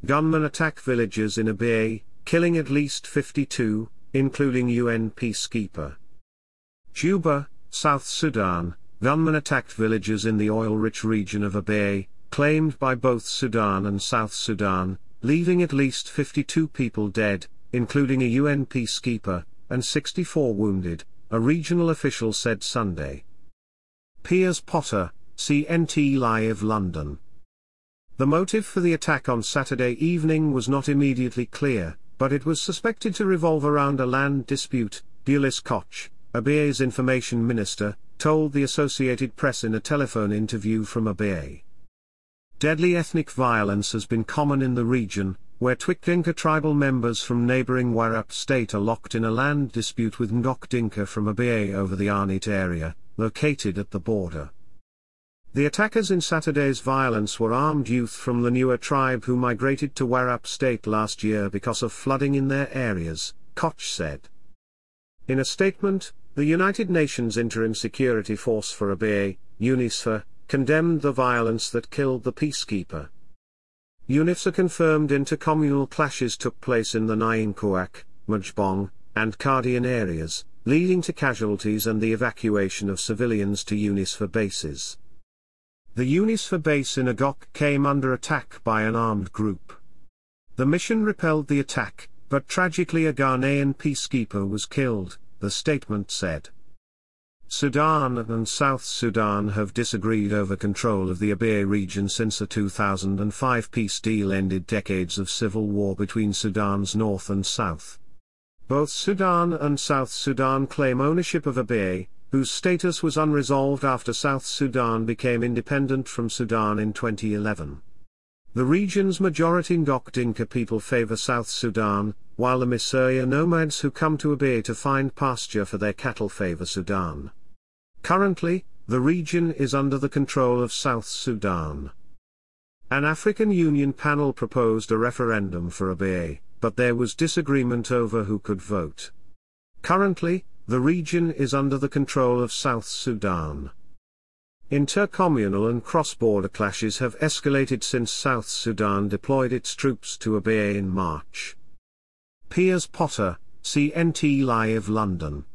Gunmen attack villages in Abyei, killing at least 52, including UN peacekeeper. Juba, South Sudan, gunmen attacked villages in the oil-rich region of Abyei, claimed by both Sudan and South Sudan, leaving at least 52 people dead, including a UN peacekeeper, and 64 wounded, a regional official said Sunday. Piers Potter, CNT Live London. The motive for the attack on Saturday evening was not immediately clear, but it was suspected to revolve around a land dispute, Ulis Koch, Abyei's information minister, told the Associated Press in a telephone interview from Abyei. Deadly ethnic violence has been common in the region, where Twik Dinka tribal members from neighboring Warrap state are locked in a land dispute with Ngok Dinka from Abyei over the Arnit area, located at the border. The attackers in Saturday's violence were armed youth from the Nuer tribe who migrated to Warrap state last year because of flooding in their areas, Koch said. In a statement, the United Nations Interim Security Force for Abyei, UNISFA, condemned the violence that killed the peacekeeper. UNISFA confirmed intercommunal clashes took place in the Nyankouak, Majbong, and Kardian areas, leading to casualties and the evacuation of civilians to UNISFA bases. The UNISFA base in Agok came under attack by an armed group. The mission repelled the attack, but tragically a Ghanaian peacekeeper was killed, the statement said. Sudan and South Sudan have disagreed over control of the Abyei region since a 2005 peace deal ended decades of civil war between Sudan's north and south. Both Sudan and South Sudan claim ownership of Abyei, whose status was unresolved after South Sudan became independent from Sudan in 2011. The region's majority Ngok Dinka people favor South Sudan, while the Miseria nomads who come to Abyei to find pasture for their cattle favor Sudan. Currently, the region is under the control of South Sudan. An African Union panel proposed a referendum for Abyei, but there was disagreement over who could vote. Currently, the region is under the control of South Sudan. Intercommunal and cross-border clashes have escalated since South Sudan deployed its troops to Abyei in March. Piers Potter, CNT Live London.